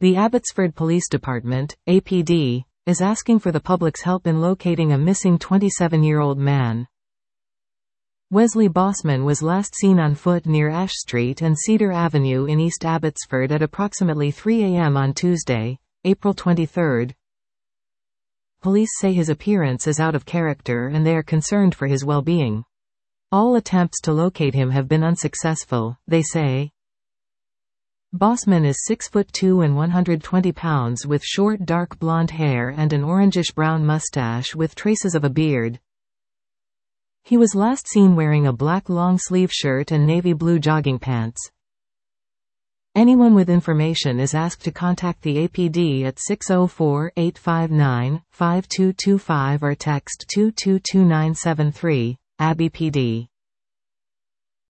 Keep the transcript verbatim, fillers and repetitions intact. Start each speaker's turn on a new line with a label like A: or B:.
A: The Abbotsford Police Department, A P D, is asking for the public's help in locating a missing twenty-seven-year-old man. Wesley Bossman was last seen on foot near Ash Street and Cedar Avenue in East Abbotsford at approximately three a m on Tuesday, April twenty-third. Police say his appearance is out of character and they are concerned for his well-being. All attempts to locate him have been unsuccessful, they say. Bossman is six foot two and one hundred twenty pounds with short dark blonde hair and an orangish-brown mustache with traces of a beard. He was last seen wearing a black long-sleeve shirt and navy blue jogging pants. Anyone with information is asked to contact the A P D at six oh four, eight five nine, five two two five or text two two two nine seven three, A B P D.